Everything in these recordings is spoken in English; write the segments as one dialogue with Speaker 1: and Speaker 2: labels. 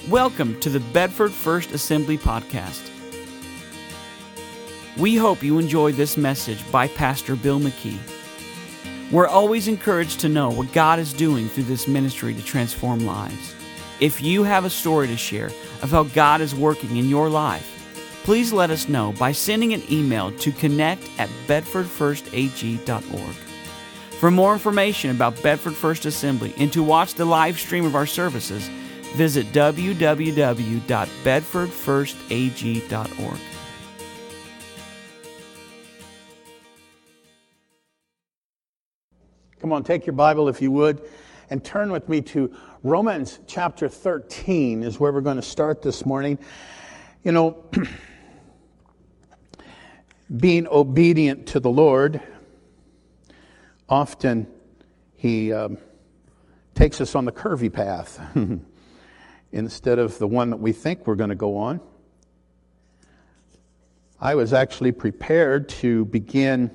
Speaker 1: Welcome to the Bedford First Assembly Podcast. We hope you enjoyed this message by Pastor Bill McKee. We're always encouraged to know what God is doing through this ministry to transform lives. If you have a story to share of how God is working in your life, please let us know by sending an email to connect@bedfordfirstag.org. For more information about Bedford First Assembly and to watch the live stream of our services, visit www.bedfordfirstag.org.
Speaker 2: Come on, take your Bible if you would, and turn with me to Romans chapter 13 is where we're going to start this morning. You know, being obedient to the Lord, often He takes us on the curvy path instead of the one that we think we're going to go on. I was actually prepared to begin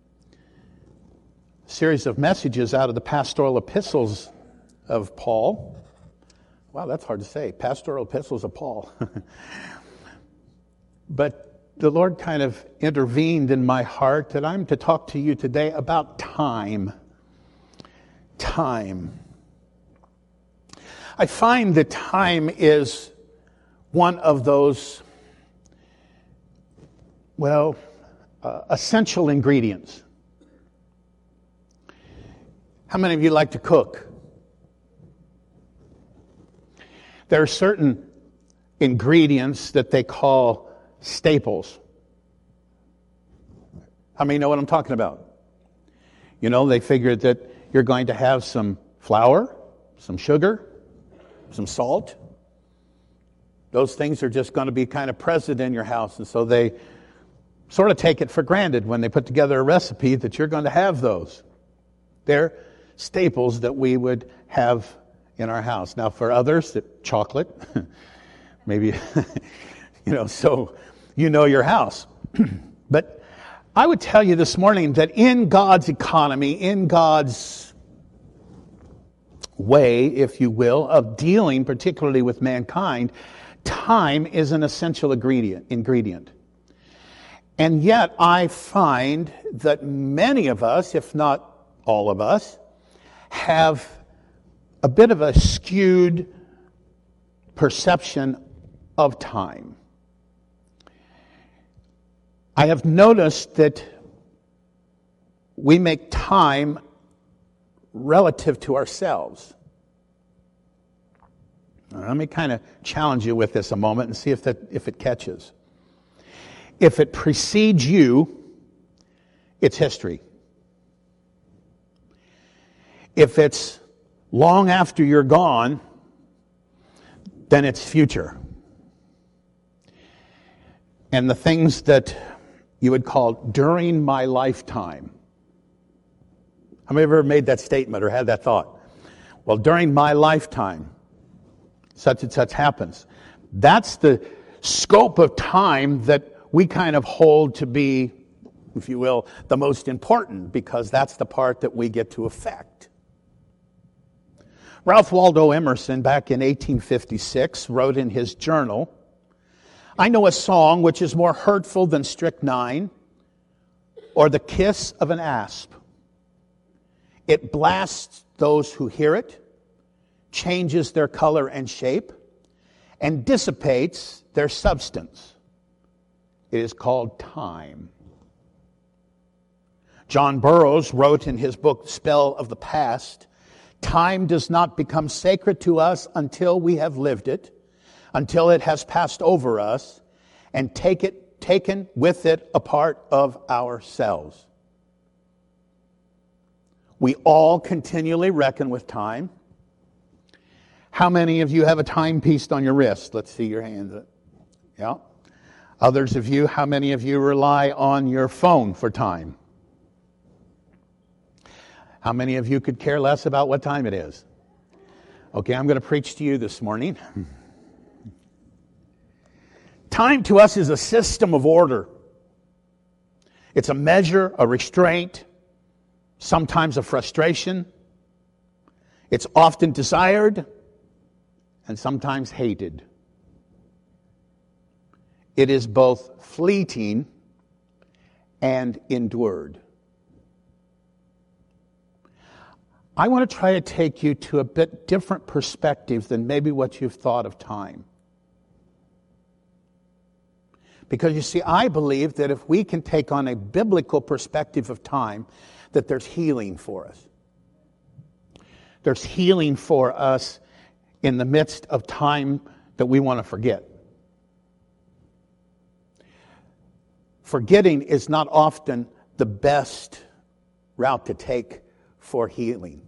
Speaker 2: a series of messages out of the pastoral epistles of Paul. Wow, that's hard to say. Pastoral epistles of Paul. But the Lord kind of intervened in my heart that I'm to talk to you today about time. Time. I find that time is one of those, essential ingredients. How many of you like to cook? There are certain ingredients that they call staples. How many know what I'm talking about? You know, they figure that you're going to have some flour, some sugar, some salt. Those things are just going to be kind of present in your house. And so they sort of take it for granted when they put together a recipe that you're going to have those. They're staples that we would have in our house. Now for others, chocolate, maybe, so you know your house. But I would tell you this morning that in God's economy, in God's way, if you will, of dealing particularly with mankind, time is an essential ingredient. And yet I find that many of us, if not all of us, have a bit of a skewed perception of time. I have noticed that we make time relative to ourselves. Now, let me kind of challenge you with this a moment and see if it catches. If it precedes you, it's history. If it's long after you're gone, then it's future. And the things that you would call during my lifetime. How many of you ever made that statement or had that thought? Well, during my lifetime, such and such happens. That's the scope of time that we kind of hold to be, if you will, the most important, because that's the part that we get to affect. Ralph Waldo Emerson, back in 1856, wrote in his journal, "I know a song which is more hurtful than strychnine or the kiss of an asp. It blasts those who hear it, changes their color and shape, and dissipates their substance. It is called time." John Burroughs wrote in his book, Spell of the Past, "Time does not become sacred to us until we have lived it, until it has passed over us, and taken with it a part of ourselves." We all continually reckon with time. How many of you have a timepiece on your wrist? Let's see your hands. Yeah. Others of you, how many of you rely on your phone for time? How many of you could care less about what time it is? Okay, I'm going to preach to you this morning. Time to us is a system of order. It's a measure, a restraint, sometimes a frustration. It's often desired, and sometimes hated. It is both fleeting and endured. I want to try to take you to a bit different perspective than maybe what you've thought of time. Because you see, I believe that if we can take on a biblical perspective of time, that there's healing for us. There's healing for us in the midst of time that we want to forget. Forgetting is not often the best route to take for healing.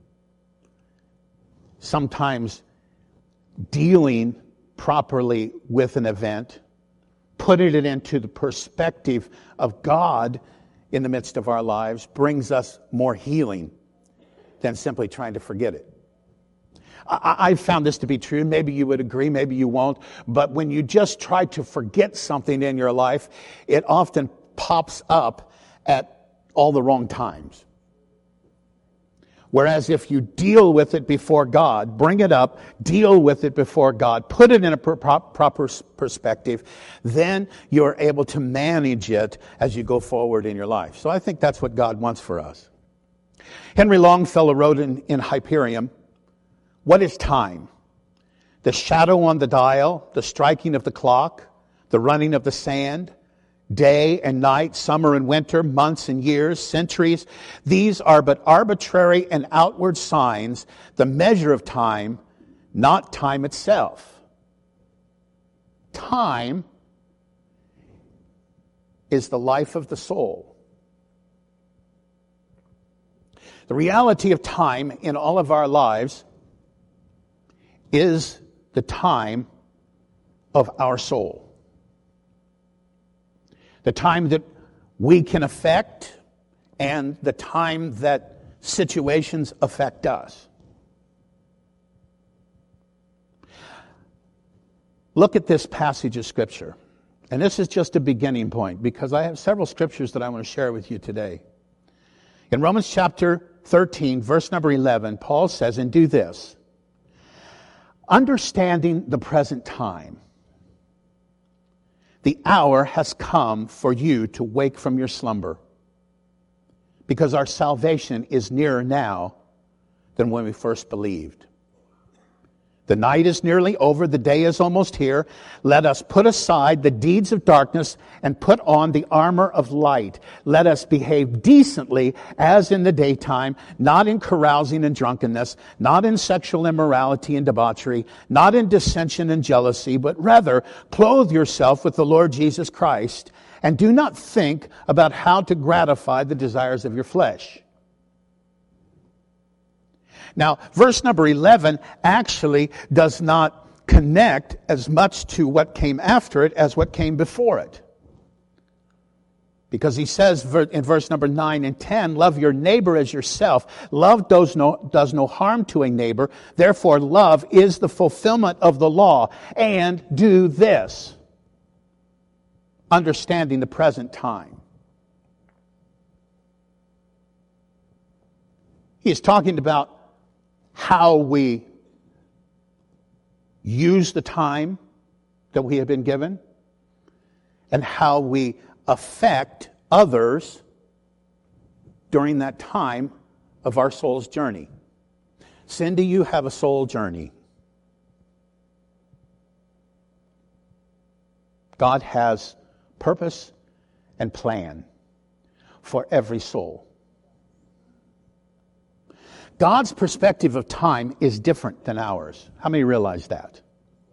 Speaker 2: Sometimes dealing properly with an event, putting it into the perspective of God in the midst of our lives, brings us more healing than simply trying to forget it. I've found this to be true. Maybe you would agree, maybe you won't. But when you just try to forget something in your life, it often pops up at all the wrong times. Whereas if you deal with it before God, bring it up, deal with it before God, put it in a proper perspective, then you're able to manage it as you go forward in your life. So I think that's what God wants for us. Henry Longfellow wrote in Hyperion, "What is time? The shadow on the dial, the striking of the clock, the running of the sand, day and night, summer and winter, months and years, centuries. These are but arbitrary and outward signs, the measure of time, not time itself." Time is the life of the soul. The reality of time in all of our lives is the time of our soul. The time that we can affect and the time that situations affect us. Look at this passage of Scripture. And this is just a beginning point because I have several scriptures that I want to share with you today. In Romans chapter 13, verse number 11, Paul says, "And do this, understanding the present time. The hour has come for you to wake from your slumber, because our salvation is nearer now than when we first believed. The night is nearly over, the day is almost here. Let us put aside the deeds of darkness and put on the armor of light. Let us behave decently as in the daytime, not in carousing and drunkenness, not in sexual immorality and debauchery, not in dissension and jealousy, but rather clothe yourself with the Lord Jesus Christ, and do not think about how to gratify the desires of your flesh." Now, verse number 11 actually does not connect as much to what came after it as what came before it. Because he says in verse number 9 and 10, "Love your neighbor as yourself. Love does no harm to a neighbor. Therefore, love is the fulfillment of the law. And do this, understanding the present time." He is talking about how we use the time that we have been given and how we affect others during that time of our soul's journey. Cindy, you have a soul journey. God has purpose and plan for every soul. God's perspective of time is different than ours. How many realize that?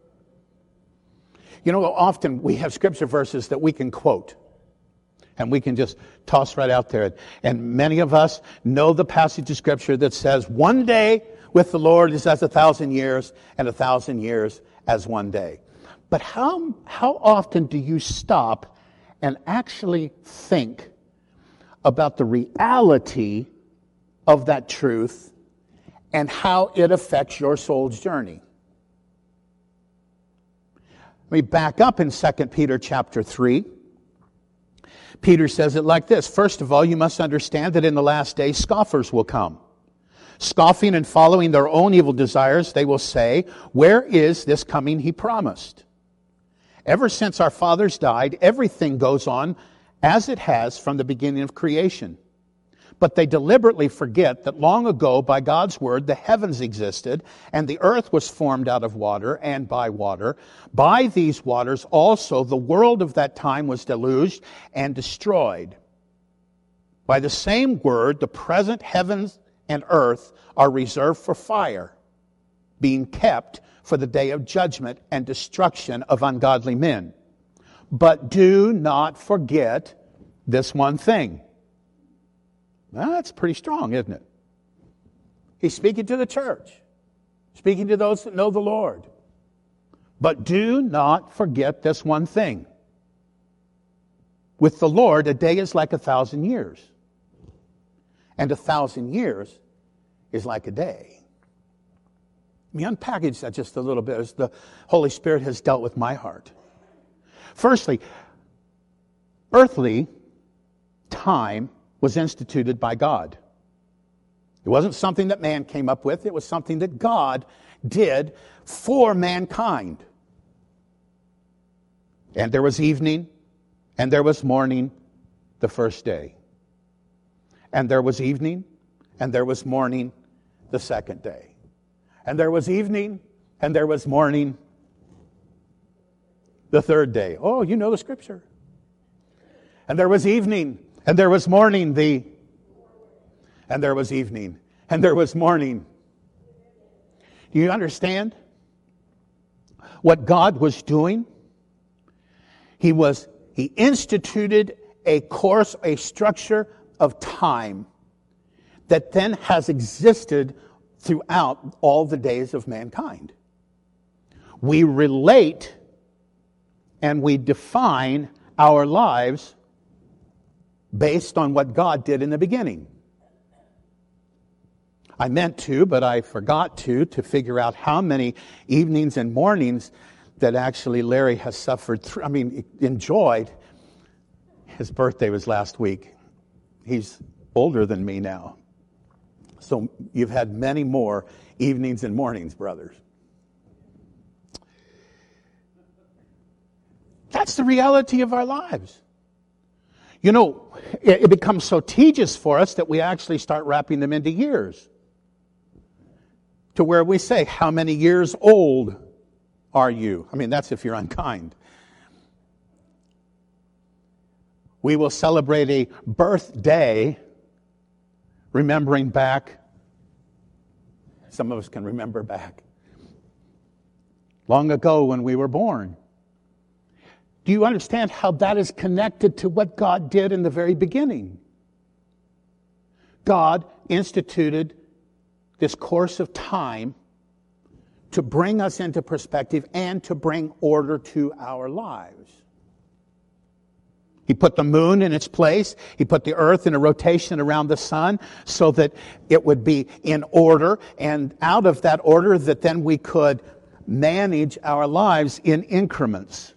Speaker 2: You know, often we have scripture verses that we can quote and we can just toss right out there. And many of us know the passage of scripture that says, "One day with the Lord is as 1,000 years, and 1,000 years as one day." But how often do you stop and actually think about the reality of that truth and how it affects your soul's journey? Let me back up in 2 Peter chapter 3. Peter says it like this: "First of all, you must understand that in the last days scoffers will come, Scoffing and following their own evil desires, they will say, where is this coming he promised? Ever since our fathers died, everything goes on as it has from the beginning of creation. But they deliberately forget that long ago, by God's word, the heavens existed, and the earth was formed out of water and by water. By these waters also the world of that time was deluged and destroyed. By the same word, the present heavens and earth are reserved for fire, being kept for the day of judgment and destruction of ungodly men. But do not forget this one thing. Well, that's pretty strong, isn't it? He's speaking to the church, speaking to those that know the Lord. But do not forget this one thing. With the Lord, a day is like 1,000 years. And 1,000 years is like a day. Let me unpackage that just a little bit as the Holy Spirit has dealt with my heart. Firstly, earthly time was instituted by God. It wasn't something that man came up with. It was something that God did for mankind. And there was evening, and there was morning the first day. And there was evening, and there was morning the second day. And there was evening, and there was morning the third day. Oh, you know the scripture. And there was evening, and there was morning and there was evening, and there was morning. Do you understand what God was doing? He instituted a course, a structure of time that then has existed throughout all the days of mankind. We relate and we define our lives based on what God did in the beginning. I meant to, but I forgot to figure out how many evenings and mornings that actually Larry has suffered through, enjoyed. His birthday was last week. He's older than me now. So you've had many more evenings and mornings, brothers. That's the reality of our lives. You know, it becomes so tedious for us that we actually start wrapping them into years. To where we say, how many years old are you? That's if you're unkind. We will celebrate a birthday remembering back. Some of us can remember back long ago when we were born. Do you understand how that is connected to what God did in the very beginning? God instituted this course of time to bring us into perspective and to bring order to our lives. He put the moon in its place. He put the earth in a rotation around the sun so that it would be in order, and out of that order that then we could manage our lives in increments.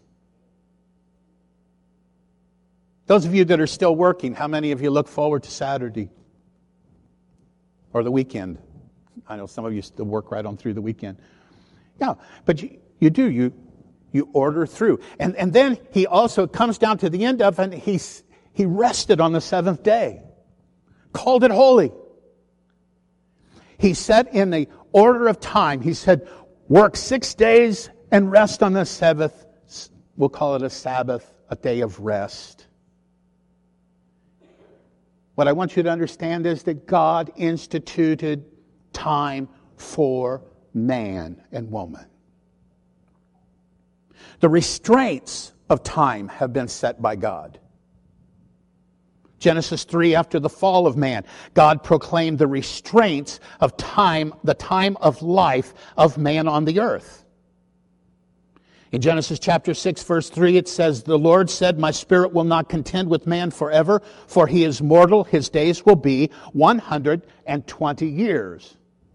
Speaker 2: Those of you that are still working, how many of you look forward to Saturday or the weekend? I know some of you still work right on through the weekend. Yeah, but you do. You order through. And then he also comes down to the end of, and he rested on the seventh day. Called it holy. He set in the order of time. He said, work 6 days and rest on the seventh. We'll call it a Sabbath, a day of rest. What I want you to understand is that God instituted time for man and woman. The restraints of time have been set by God. Genesis 3, after the fall of man, God proclaimed the restraints of time, the time of life of man on the earth. In Genesis chapter 6, verse 3, it says, the Lord said, my spirit will not contend with man forever, for he is mortal. His days will be 120 years.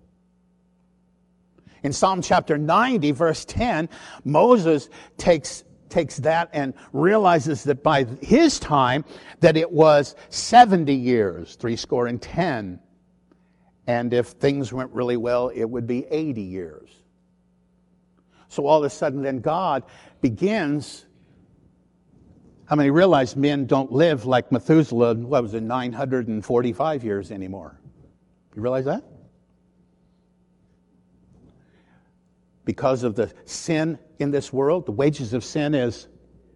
Speaker 2: In Psalm chapter 90, verse 10, Moses takes that and realizes that by his time that it was 70 years, 70. And if things went really well, it would be 80 years. So all of a sudden, then God begins. How many realize men don't live like Methuselah, 945 years anymore? You realize that? Because of the sin in this world, the wages of sin is,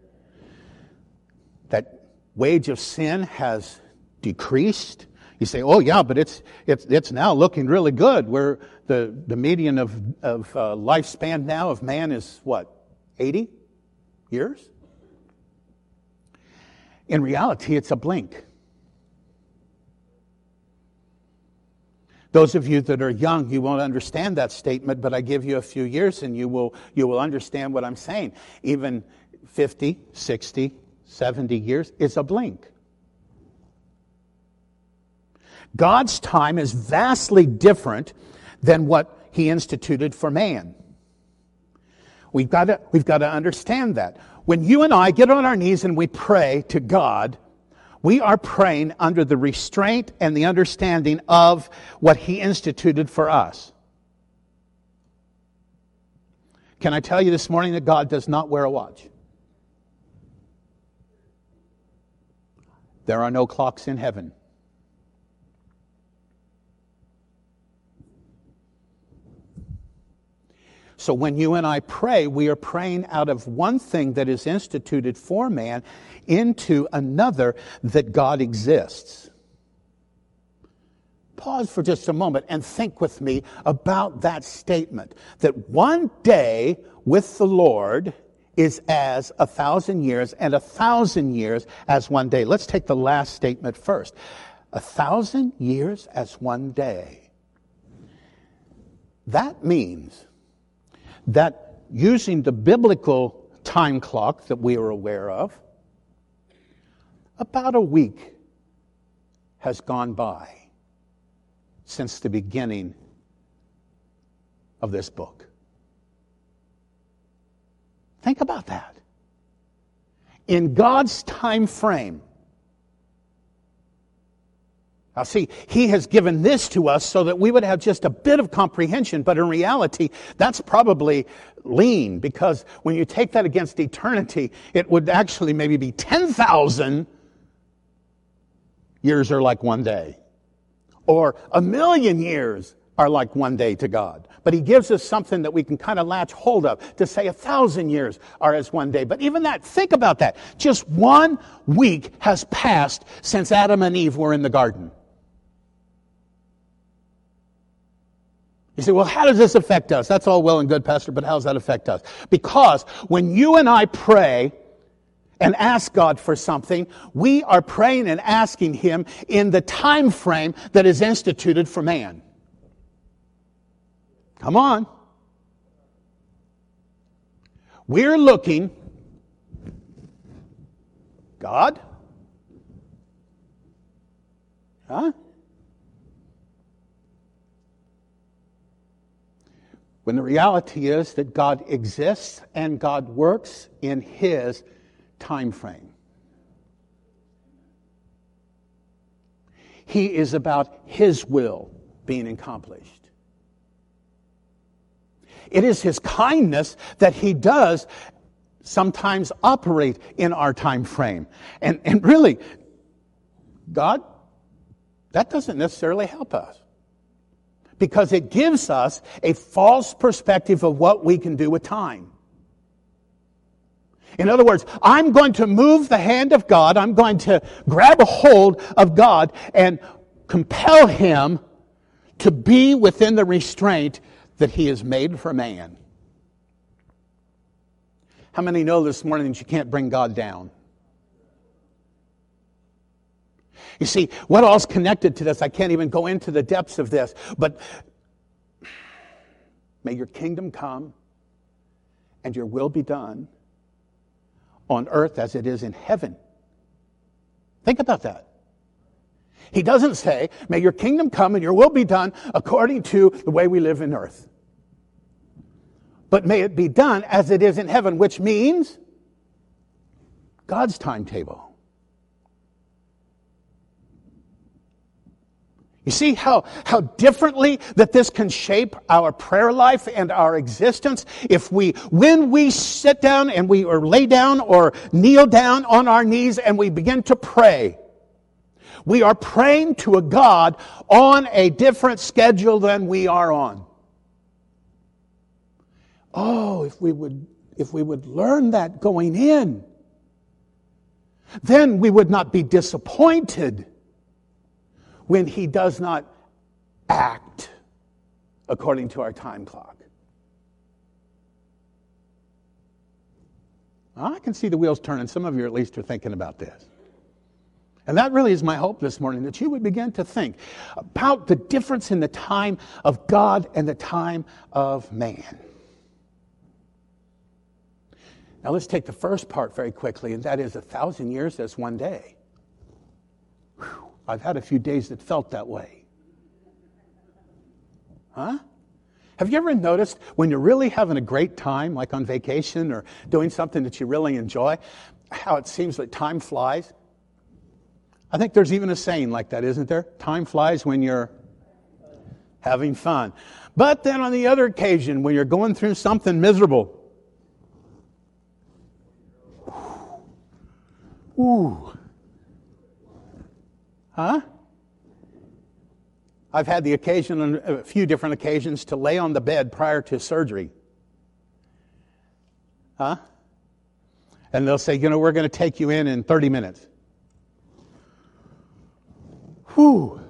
Speaker 2: that wage of sin has decreased. You say, oh yeah, but it's now looking really good. Where the median of lifespan now of man is what, 80 years? In reality, it's a blink. Those of you that are young, you won't understand that statement, but I give you a few years and you will understand what I'm saying. Even 50, 60, 70 years is a blink. God's time is vastly different than what He instituted for man. We've got to understand that. When you and I get on our knees and we pray to God, we are praying under the restraint and the understanding of what He instituted for us. Can I tell you this morning that God does not wear a watch? There are no clocks in heaven. So when you and I pray, we are praying out of one thing that is instituted for man into another that God exists. Pause for just a moment and think with me about that statement, that one day with the Lord is as 1,000 years, and 1,000 years as one day. Let's take the last statement first. 1,000 years as one day. That means that using the biblical time clock that we are aware of, about a week has gone by since the beginning of this book. Think about that. In God's time frame. Now see, He has given this to us so that we would have just a bit of comprehension, but in reality, that's probably lean, because when you take that against eternity, it would actually maybe be 10,000 years are like one day. Or 1,000,000 years are like one day to God. But He gives us something that we can kind of latch hold of to say 1,000 years are as one day. But even that, think about that. Just 1 week has passed since Adam and Eve were in the garden. You say, well, how does this affect us? That's all well and good, Pastor, but how does that affect us? Because when you and I pray and ask God for something, we are praying and asking Him in the time frame that is instituted for man. Come on. We're looking, God? Huh? When the reality is that God exists and God works in His time frame. He is about His will being accomplished. It is His kindness that He does sometimes operate in our time frame. And really, God, that doesn't necessarily help us. Because it gives us a false perspective of what we can do with time. In other words, I'm going to move the hand of God, I'm going to grab a hold of God and compel Him to be within the restraint that He has made for man. How many know this morning that you can't bring God down? You see, what all's connected to this? I can't even go into the depths of this, but may your kingdom come and your will be done on earth as it is in heaven. Think about that. He doesn't say, may your kingdom come and your will be done according to the way we live in earth. But may it be done as it is in heaven, which means God's timetable. You see how differently that this can shape our prayer life and our existence? When we sit down or lay down or kneel down on our knees and we begin to pray, we are praying to a God on a different schedule than we are on. Oh, if we would learn that going in, then we would not be disappointed when He does not act according to our time clock. Well, I can see the wheels turning. Some of you at least are thinking about this. And that really is my hope this morning, that you would begin to think about the difference in the time of God and the time of man. Now let's take the first part very quickly, and that is 1,000 years as one day. Whew. I've had a few days that felt that way. Huh? Have you ever noticed when you're really having a great time, like on vacation or doing something that you really enjoy, how it seems like time flies? I think there's even a saying like that, isn't there? Time flies when you're having fun. But then on the other occasion, when you're going through something miserable, ooh. Huh? I've had the occasion on a few different occasions to lay on the bed prior to surgery. Huh? And they'll say, we're going to take you in 30 minutes. Whew.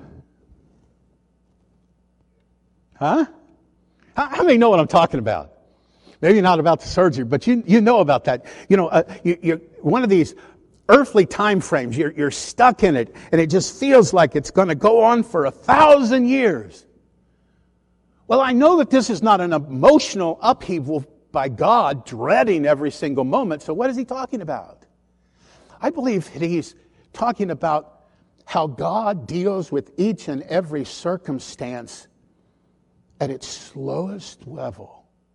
Speaker 2: Huh? How many know what I'm talking about? Maybe not about the surgery, but you know about that. You're one of these earthly time frames. You're stuck in it, and it just feels like it's going to go on for 1,000 years. Well, I know that this is not an emotional upheaval by God, dreading every single moment. So what is He talking about? I believe that He's talking about how God deals with each and every circumstance at its slowest level.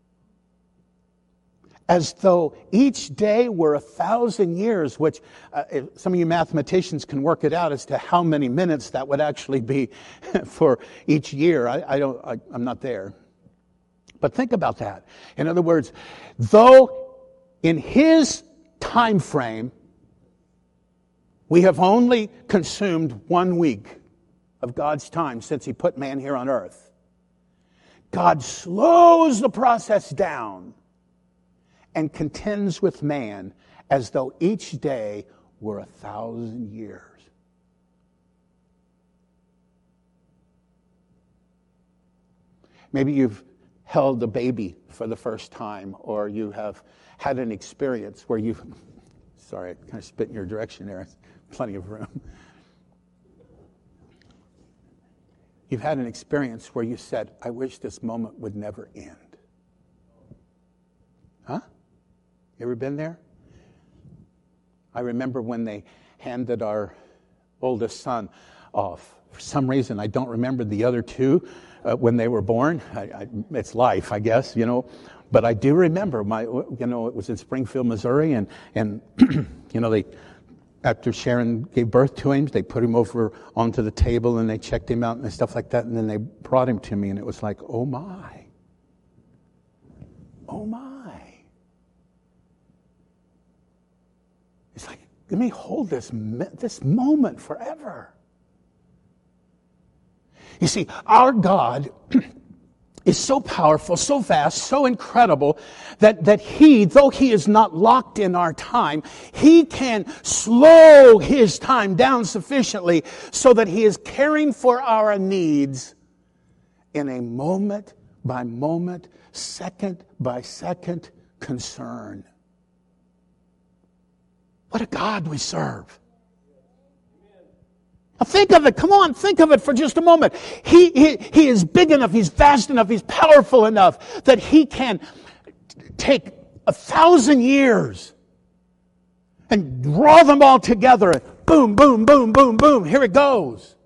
Speaker 2: As though each day were 1,000 years, which some of you mathematicians can work it out as to how many minutes that would actually be for each year. I'm not there. But think about that. In other words, though in His time frame, we have only consumed 1 week of God's time since He put man here on earth, God slows the process down and contends with man as though each day were 1,000 years. Maybe you've held a baby for the first time, or you have had an experience where sorry, I kind of spit in your direction there. Plenty of room. You've had an experience where you said, I wish this moment would never end. Huh? You ever been there? I remember when they handed our oldest son off. For some reason, I don't remember the other two when they were born. It's life, I guess, But I do remember it was in Springfield, Missouri, and they, after Sharon gave birth to him, they put him over onto the table and they checked him out and stuff like that, and then they brought him to me, and it was like, oh my. Oh my. It's like, let me hold this moment forever. You see, our God is so powerful, so vast, so incredible that He, though He is not locked in our time, He can slow His time down sufficiently so that He is caring for our needs in a moment by moment, second by second concern. What a God we serve. Now think of it. Come on, think of it for just a moment. He is big enough, He's vast enough, He's powerful enough that He can take 1,000 years and draw them all together. Boom, boom, boom, boom, boom. Here it goes.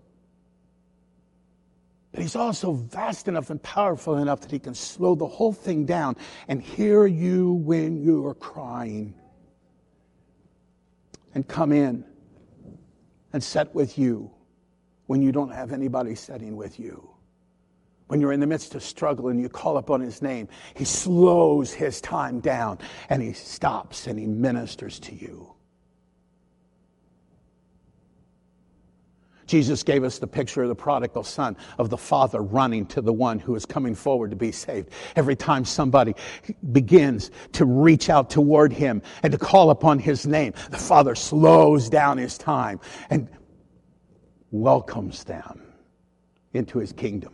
Speaker 2: But He's also vast enough and powerful enough that He can slow the whole thing down and hear you when you are crying. And come in and sit with you when you don't have anybody sitting with you. When you're in the midst of struggle and you call upon his name, he slows his time down and he stops and he ministers to you. Jesus gave us the picture of the prodigal son, of the father running to the one who is coming forward to be saved. Every time somebody begins to reach out toward him and to call upon his name, the father slows down his time and welcomes them into his kingdom.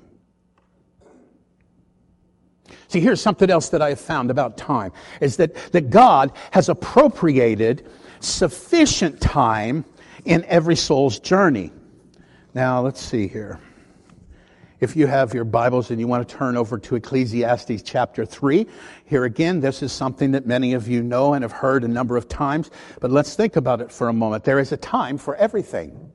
Speaker 2: See, here's something else that I have found about time, is that God has appropriated sufficient time in every soul's journey. Now, let's see here. If you have your Bibles and you want to turn over to Ecclesiastes chapter 3, here again, this is something that many of you know and have heard a number of times, but let's think about it for a moment. There is a time for everything.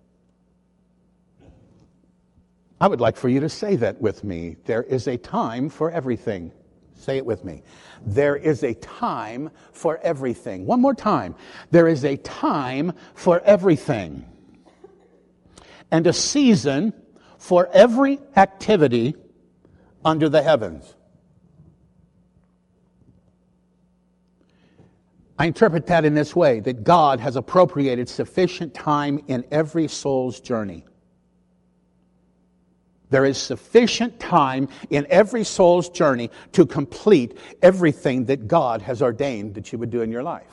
Speaker 2: I would like for you to say that with me. There is a time for everything. Say it with me. There is a time for everything. One more time. There is a time for everything. And a season for every activity under the heavens. I interpret that in this way, that God has appropriated sufficient time in every soul's journey. There is sufficient time in every soul's journey to complete everything that God has ordained that you would do in your life.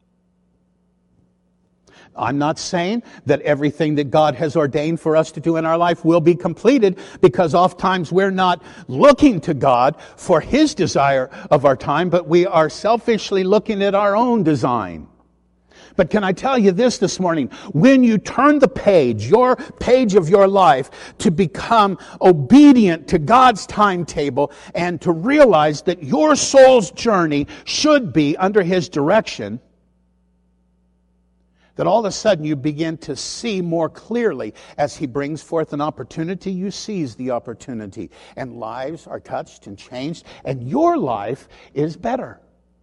Speaker 2: I'm not saying that everything that God has ordained for us to do in our life will be completed, because oftentimes we're not looking to God for his desire of our time, but we are selfishly looking at our own design. But can I tell you this morning? When you turn the page, your page of your life, to become obedient to God's timetable and to realize that your soul's journey should be under his direction, that all of a sudden you begin to see more clearly as he brings forth an opportunity, you seize the opportunity. And lives are touched and changed, and your life is better.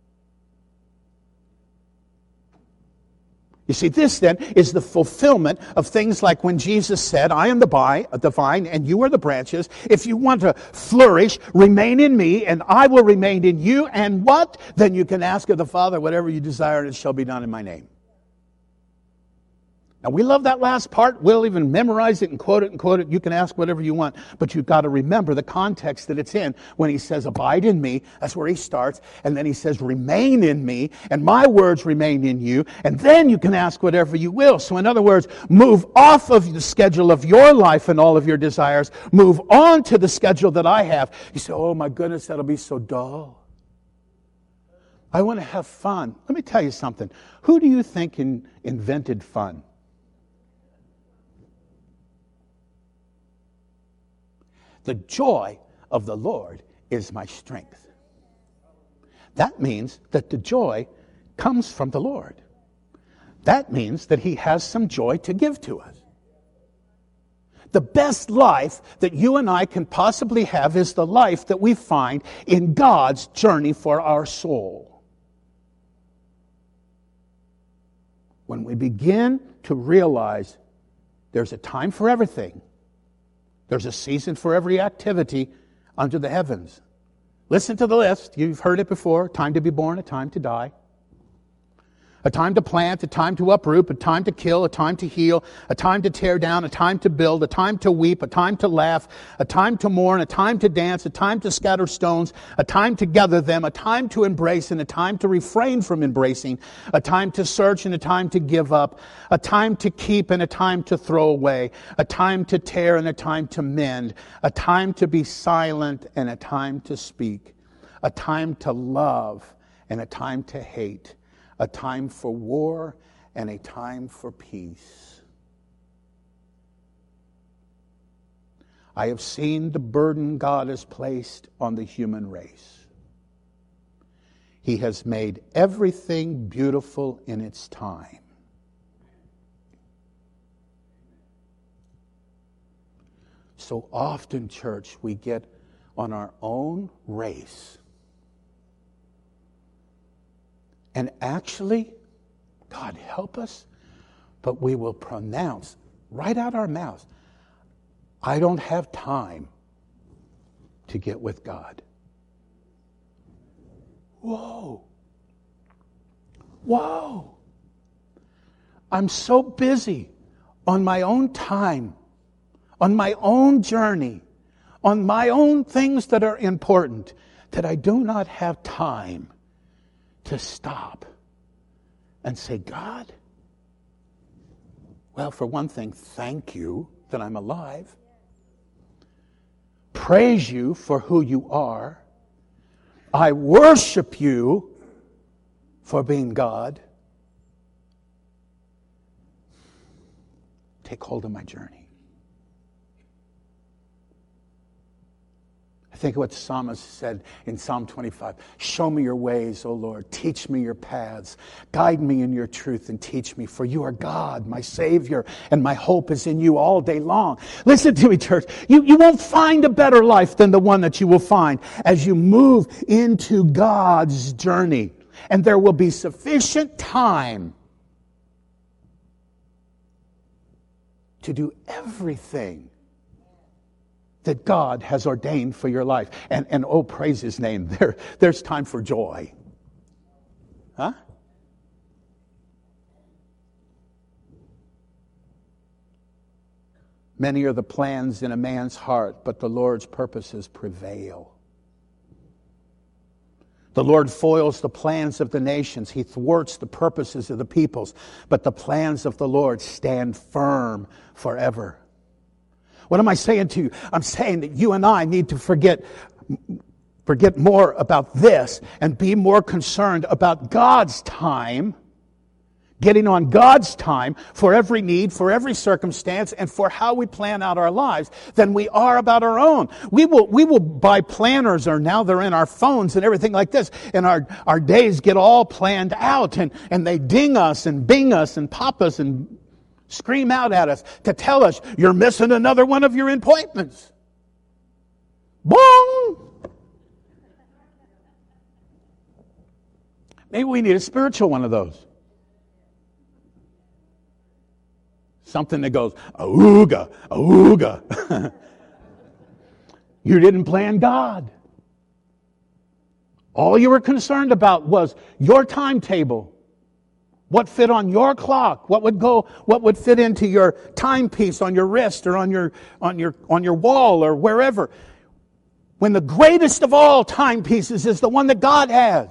Speaker 2: You see, this then is the fulfillment of things like when Jesus said, I am the vine and you are the branches. If you want to flourish, remain in me and I will remain in you. And what? Then you can ask of the Father whatever you desire, and it shall be done in my name. Now, we love that last part. We'll even memorize it and quote it and quote it. You can ask whatever you want. But you've got to remember the context that it's in. When he says, abide in me, that's where he starts. And then he says, remain in me, and my words remain in you. And then you can ask whatever you will. So in other words, move off of the schedule of your life and all of your desires. Move on to the schedule that I have. You say, oh my goodness, that'll be so dull. I want to have fun. Let me tell you something. Who do you think invented fun? The joy of the Lord is my strength. That means that the joy comes from the Lord. That means that he has some joy to give to us. The best life that you and I can possibly have is the life that we find in God's journey for our soul. When we begin to realize there's a time for everything, there's a season for every activity under the heavens. Listen to the list. You've heard it before. Time to be born, a time to die. A time to plant, a time to uproot, a time to kill, a time to heal, a time to tear down, a time to build, a time to weep, a time to laugh, a time to mourn, a time to dance, a time to scatter stones, a time to gather them, a time to embrace and a time to refrain from embracing, a time to search and a time to give up, a time to keep and a time to throw away, a time to tear and a time to mend, a time to be silent and a time to speak, a time to love and a time to hate, a time for war and a time for peace. I have seen the burden God has placed on the human race. He has made everything beautiful in its time. So often, church, we get on our own race. And actually, God help us, but we will pronounce right out our mouths, I don't have time to get with God. Whoa. Whoa. I'm so busy on my own time, on my own journey, on my own things that are important, that I do not have time to stop and say, God, well, for one thing, thank you that I'm alive. Praise you for who you are. I worship you for being God. Take hold of my journey. I think what the psalmist said in Psalm 25, show me your ways, O Lord. Teach me your paths. Guide me in your truth and teach me, for you are God, my Savior, and my hope is in you all day long. Listen to me, church. You won't find a better life than the one that you will find as you move into God's journey. And there will be sufficient time to do everything that God has ordained for your life. And oh, praise His name, there's time for joy. Huh? Many are the plans in a man's heart, but the Lord's purposes prevail. The Lord foils the plans of the nations. He thwarts the purposes of the peoples. But the plans of the Lord stand firm forever. What am I saying to you? I'm saying that you and I need to forget more about this and be more concerned about God's time, getting on God's time for every need, for every circumstance, and for how we plan out our lives than we are about our own. We will buy planners, or now they're in our phones and everything like this, and our days get all planned out, and they ding us and bing us and pop us and scream out at us to tell us you're missing another one of your appointments. Boom! Maybe we need a spiritual one of those. Something that goes, auga, auga. You didn't plan God. All you were concerned about was your timetable. What fit on your clock? What would fit into your timepiece on your wrist or on your wall or wherever? When the greatest of all timepieces is the one that God has.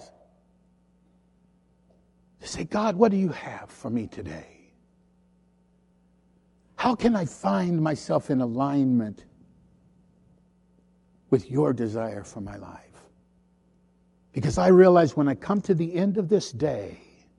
Speaker 2: You say, God, what do you have for me today? How can I find myself in alignment with your desire for my life? Because I realize when I come to the end of this day,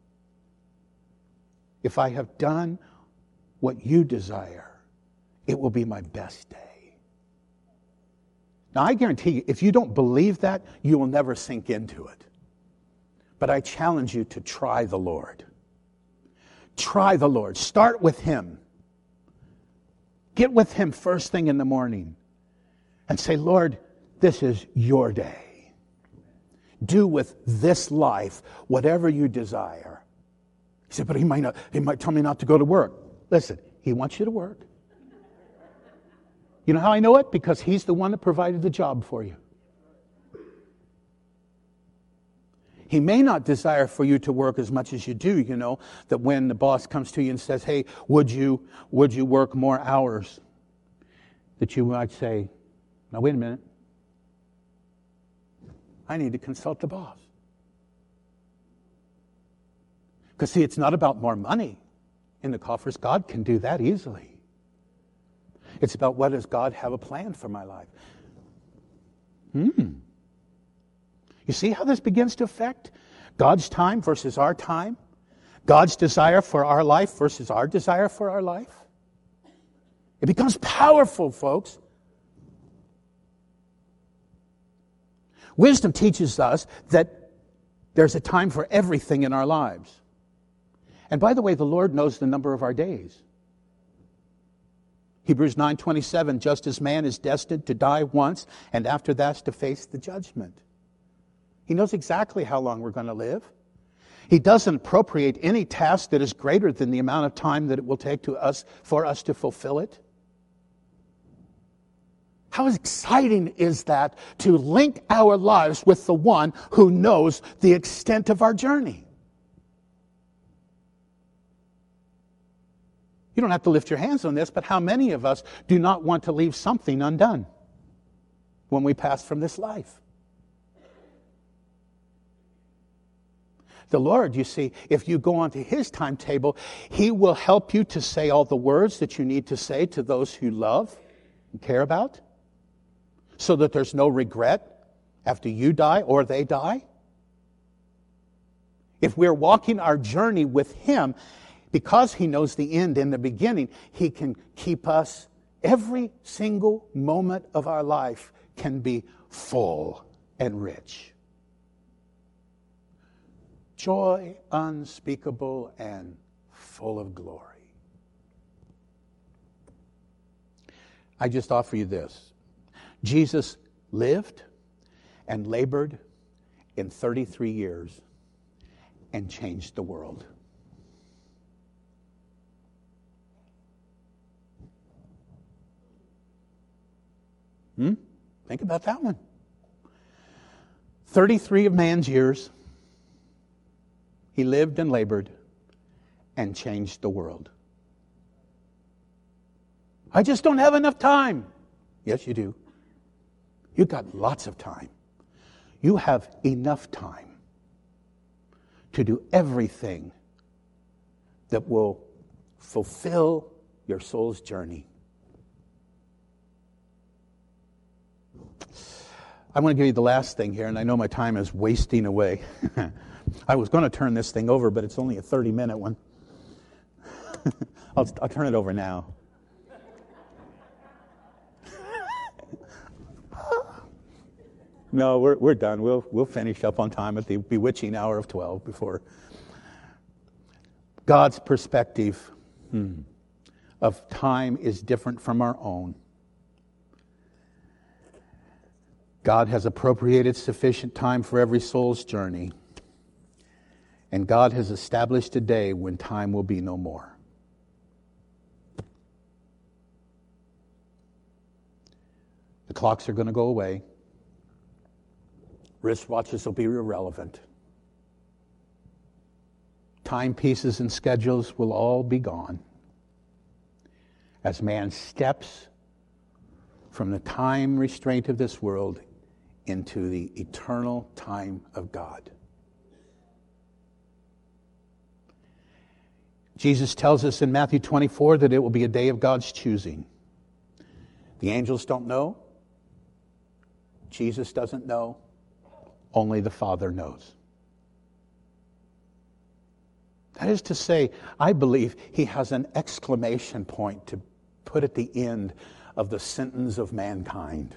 Speaker 2: if I have done what you desire, it will be my best day. Now, I guarantee you, if you don't believe that, you will never sink into it. But I challenge you to try the Lord. Try the Lord. Start with Him. Get with Him first thing in the morning and say, Lord, this is your day. Do with this life whatever you desire. He said, but he might tell me not to go to work. Listen, He wants you to work. You know how I know it? Because He's the one that provided the job for you. He may not desire for you to work as much as you do, you know, that when the boss comes to you and says, hey, would you work more hours? That you might say, now wait a minute. I need to consult the boss. Because see, it's not about more money in the coffers. God can do that easily. It's about what does God have a plan for my life? You see how this begins to affect God's time versus our time? God's desire for our life versus our desire for our life? It becomes powerful, folks. Wisdom teaches us that there's a time for everything in our lives. And by the way, the Lord knows the number of our days. Hebrews 9:27, just as man is destined to die once, and after that to face the judgment. He knows exactly how long we're going to live. He doesn't appropriate any task that is greater than the amount of time that it will take for us to fulfill it. How exciting is that to link our lives with the one who knows the extent of our journey? You don't have to lift your hands on this, but how many of us do not want to leave something undone when we pass from this life? The Lord, you see, if you go onto His timetable, He will help you to say all the words that you need to say to those who love and care about, so that there's no regret after you die or they die. If we're walking our journey with Him, because He knows the end in the beginning, He can keep us, every single moment of our life can be full and rich. Joy unspeakable and full of glory. I just offer you this. Jesus lived and labored in 33 years and changed the world. Think about that one. 33 of man's years, He lived and labored and changed the world. I just don't have enough time. Yes, you do. You've got lots of time. You have enough time to do everything that will fulfill your soul's journey. I want to give you the last thing here, and I know my time is wasting away. I was going to turn this thing over, but it's only a 30-minute one. I'll turn it over now. No, we're done. We'll finish up on time at the bewitching hour of 12 before. God's perspective of time is different from our own. God has appropriated sufficient time for every soul's journey. And God has established a day when time will be no more. The clocks are going to go away. Wristwatches will be irrelevant. Timepieces and schedules will all be gone. As man steps from the time restraint of this world into the eternal time of God. Jesus tells us in Matthew 24 that it will be a day of God's choosing. The angels don't know. Jesus doesn't know. Only the Father knows. That is to say, I believe He has an exclamation point to put at the end of the sentence of mankind.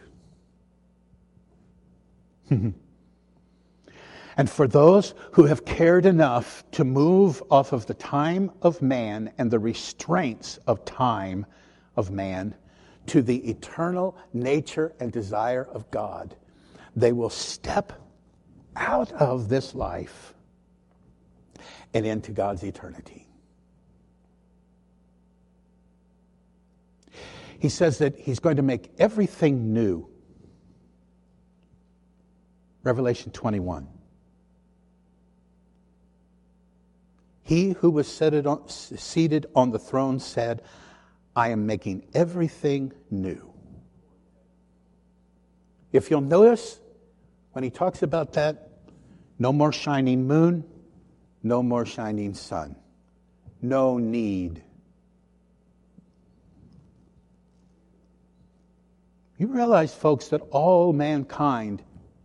Speaker 2: And for those who have cared enough to move off of the time of man and the restraints of time of man to the eternal nature and desire of God, they will step out of this life and into God's eternity. He says that He's going to make everything new. Revelation 21. He who was seated on the throne said, I am making everything new. If you'll notice, when He talks about that, no more shining moon, no more shining sun, no need. You realize, folks, that all mankind,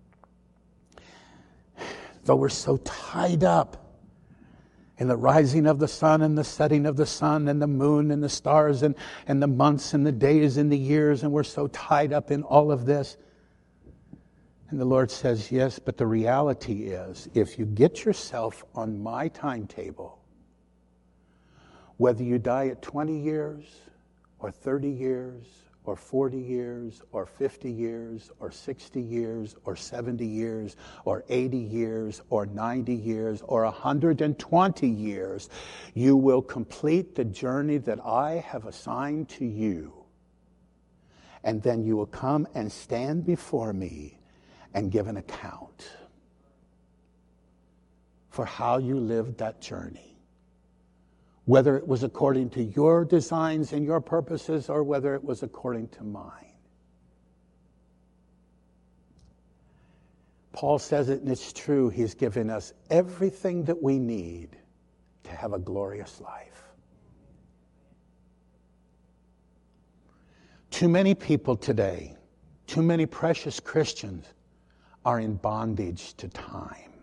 Speaker 2: though we're so tied up in the rising of the sun and the setting of the sun and the moon and the stars and the months and the days and the years, and we're so tied up in all of this. And the Lord says, yes, but the reality is, if you get yourself on my timetable, whether you die at 20 years or 30 years or 40 years or 50 years or 60 years or 70 years or 80 years or 90 years or 120 years, you will complete the journey that I have assigned to you. And then you will come and stand before me and give an account for how you lived that journey. Whether it was according to your designs and your purposes or whether it was according to mine. Paul says it, and it's true. He's given us everything that we need to have a glorious life. Too many people today, too many precious Christians are in bondage to time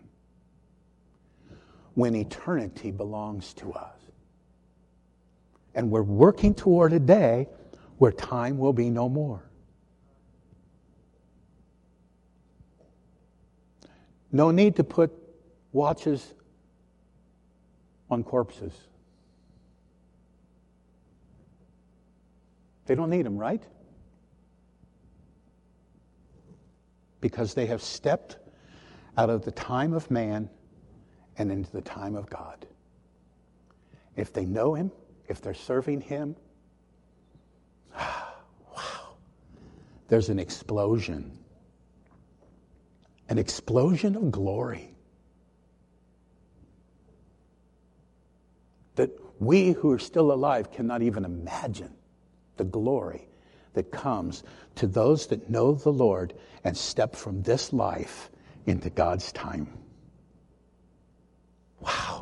Speaker 2: when eternity belongs to us. And we're working toward a day where time will be no more. No need to put watches on corpses. They don't need them, right? Because they have stepped out of the time of man and into the time of God. If they know Him, if they're serving Him, wow, there's an explosion of glory that we who are still alive cannot even imagine. The glory that comes to those that know the Lord and step from this life into God's time. Wow.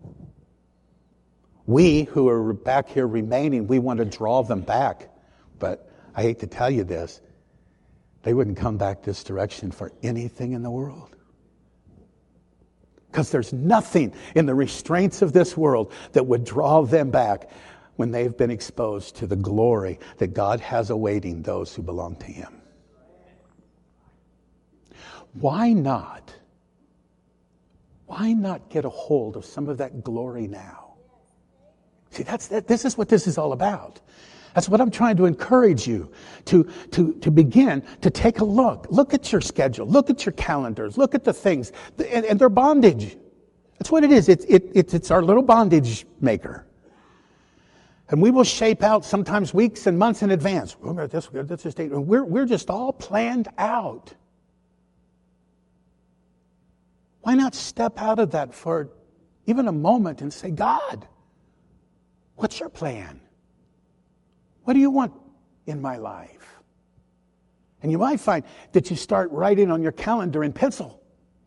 Speaker 2: We who are back here remaining, we want to draw them back. But I hate to tell you this, they wouldn't come back this direction for anything in the world. Because there's nothing in the restraints of this world that would draw them back when they've been exposed to the glory that God has awaiting those who belong to Him. Why not? Why not get a hold of some of that glory now? See, this is what this is all about. That's what I'm trying to encourage you to begin to take a look. Look at your schedule. Look at your calendars. Look at the things. And their bondage. That's what it is. It's our little bondage maker. And we will shape out sometimes weeks and months in advance. This is date. We're just all planned out. Why not step out of that for even a moment and say, God, what's your plan? What do you want in my life? And you might find that you start writing on your calendar in pencil.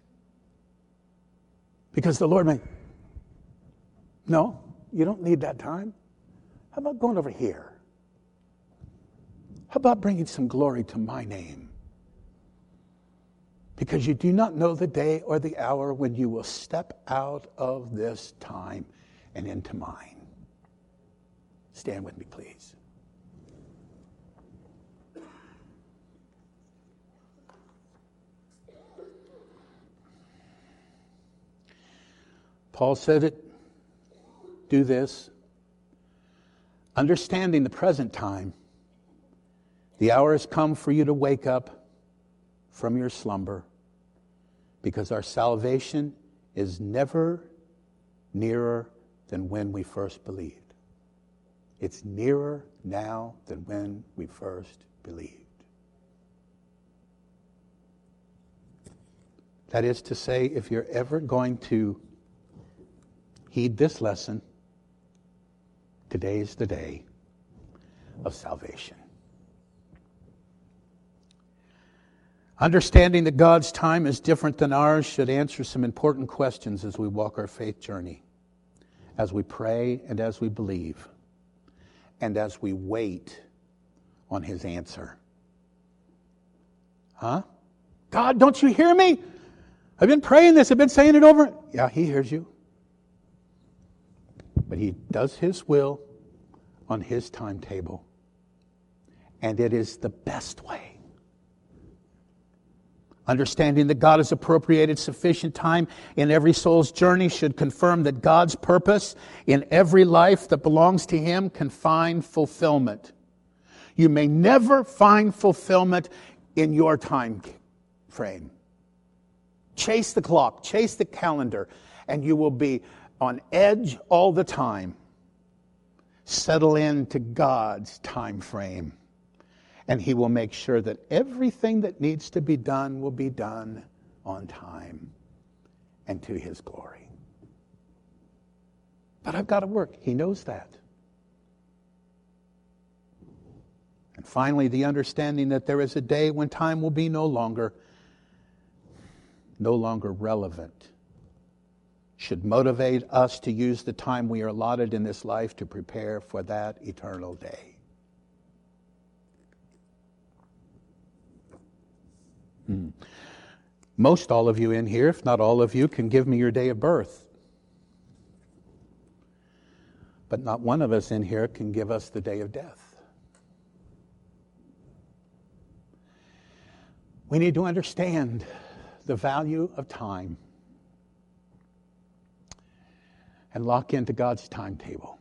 Speaker 2: Because the Lord may, no, you don't need that time. How about going over here? How about bringing some glory to my name? Because you do not know the day or the hour when you will step out of this time and into mine. Stand with me, please. Paul said it. Do this. Understanding the present time, the hour has come for you to wake up from your slumber, because our salvation is never nearer than when we first believed. It's nearer now than when we first believed. That is to say, if you're ever going to heed this lesson, today's the day of salvation. Understanding that God's time is different than ours should answer some important questions as we walk our faith journey, as we pray and as we believe, and as we wait on His answer. Huh? God, don't you hear me? I've been praying this. I've been saying it over. Yeah, He hears you. But He does His will on His timetable. And it is the best way. Understanding that God has appropriated sufficient time in every soul's journey should confirm that God's purpose in every life that belongs to Him can find fulfillment. You may never find fulfillment in your time frame. Chase the clock, chase the calendar, and you will be on edge all the time. Settle into God's time frame And He will make sure that everything that needs to be done will be done on time and to His glory. But I've got to work. He knows that. And finally, the understanding that there is a day when time will be no longer relevant should motivate us to use the time we are allotted in this life to prepare for that eternal day. Most all of you in here, if not all of you, can give me your day of birth. But not one of us in here can give us the day of death. We need to understand the value of time and lock into God's timetable.